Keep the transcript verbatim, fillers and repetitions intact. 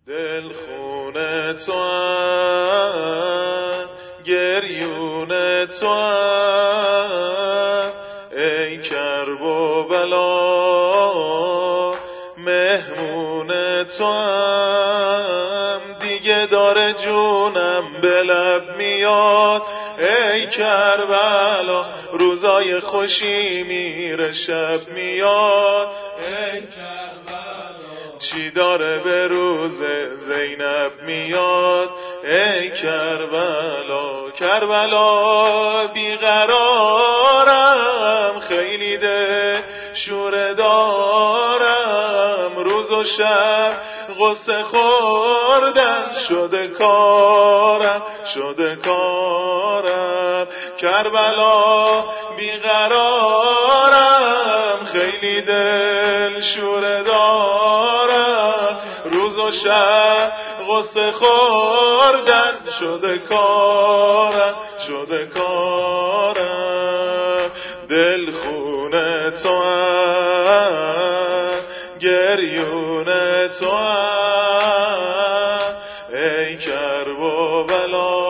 دل خونه تو هم، گریون تو هم، ای کرب و بلا مهمون تو هم. دیگه داره جونم به لب میاد ای کربلا، روزای خوشی میره شب میاد ای کربلا، چی داره به روز زینب میاد ای کربلا. کربلا بیقرارم، خیلی ده شوره دارم، روز و شب غصه خوردن شده کارم، شده کارم. کربلا بیقرارم، خیلی دل شوره دارم، روز و شب غصه خوردن شده کارم، شده کارم. دل خونه تو هم، گریون تو هم، ای کرب و بلا